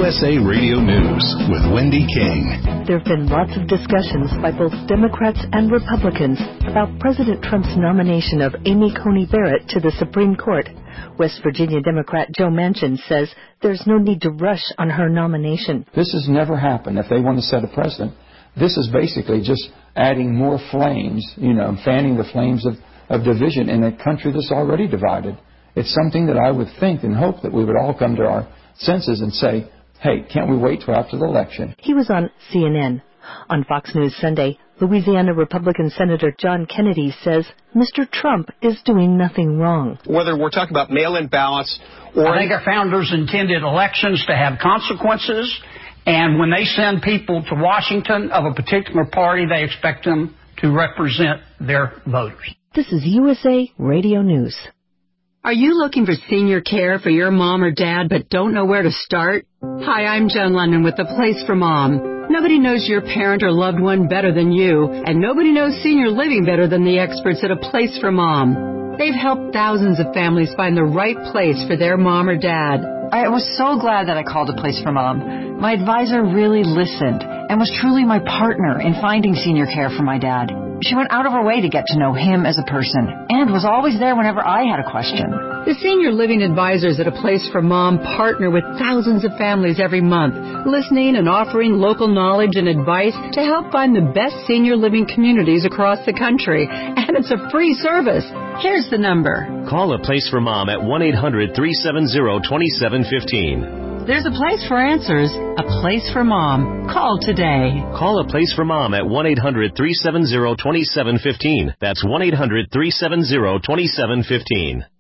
USA Radio News with Wendy King. There have been lots of discussions by both Democrats and Republicans about President Trump's nomination of Amy Coney Barrett to the Supreme Court. West Virginia Democrat Joe Manchin says there's no need to rush on her nomination. This has never happened if they want to set a precedent. This is basically just adding more flames, fanning the flames of division in a country that's already divided. It's something that I would think and hope that we would all come to our senses and say, hey, can't we wait till after the election? He was on CNN. On Fox News Sunday, Louisiana Republican Senator John Kennedy says Mr. Trump is doing nothing wrong. Whether we're talking about mail-in ballots or... I think our founders intended elections to have consequences, and when they send people to Washington of a particular party, they expect them to represent their voters. This is USA Radio News. Are you looking for senior care for your mom or dad but don't know where to start? Hi, I'm Joan London with The Place for Mom. Nobody knows your parent or loved one better than you, and nobody knows senior living better than the experts at A Place for Mom. They've helped thousands of families find the right place for their mom or dad. I was so glad that I called A Place for Mom. My advisor really listened and was truly my partner in finding senior care for my dad. She went out of her way to get to know him as a person and was always there whenever I had a question. The senior living advisors at A Place for Mom partner with thousands of families every month, listening and offering local knowledge and advice to help find the best senior living communities across the country. And it's a free service. Here's the number. Call A Place for Mom at 1-800-370-2715. There's a place for answers, A Place for Mom. Call today. Call A Place for Mom at 1-800-370-2715. That's 1-800-370-2715.